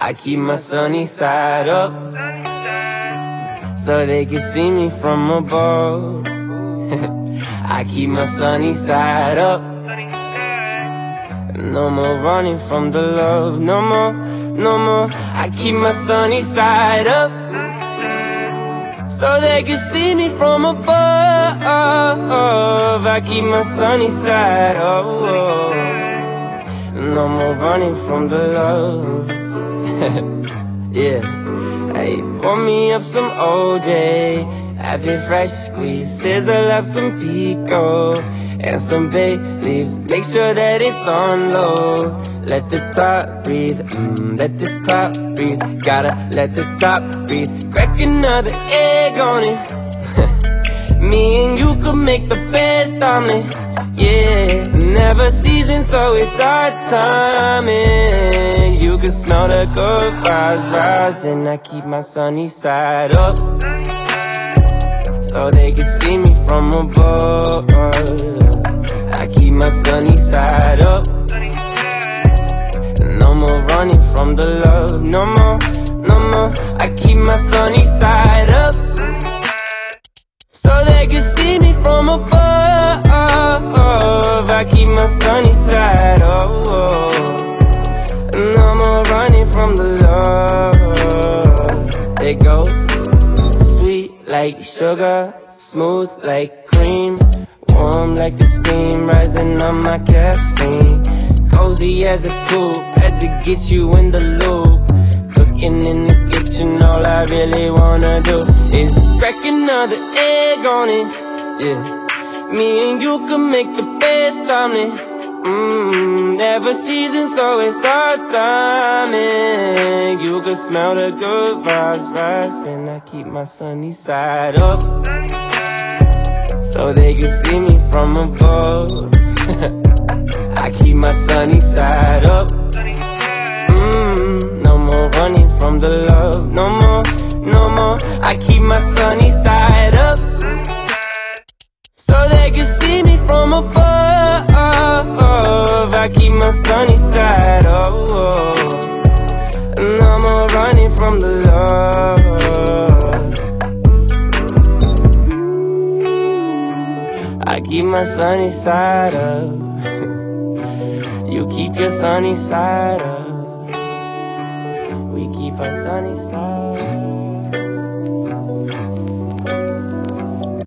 I keep my sunny side up, so they can see me from above. I keep my sunny side up. No more running from the love, no more, no more. I keep my sunny side up, so they can see me from above. I keep my sunny side up. No more running from the love. Yeah. Hey, pour me up some OJ, have it fresh squeezed, sizzle up some pico and some bay leaves. Make sure that it's on low. Let the top breathe, let the top breathe. Gotta let the top breathe. Crack another egg on it. Me and you could make the best omelet. Yeah, never seasoned, so it's our timing. You can smell the good vibes rising. I keep my sunny side up, so they can see me from above. I keep my sunny side up. No more running from the love, no more, no more. I keep my sunny side up, so they can see me from above. I keep my sunny side up. No more running from the love. It goes sweet like sugar, smooth like cream, warm like the steam rising on my caffeine. Cozy as a coupe, had to get you in the loop. Cooking in the kitchen, all I really wanna do is crack another egg on it. Yeah, me and you can make the best omelet. Never seasoned, so it's our timing. You can smell the good vibes rising. I keep my sunny side up, so they can see me from above. I keep my sunny side up. No more running from the love, no more, no more. I keep my sunny side up, so they can see me from above. I keep my sunny side up. No more running from the love. I keep my sunny side up. You keep your sunny side up. We keep our sunny side.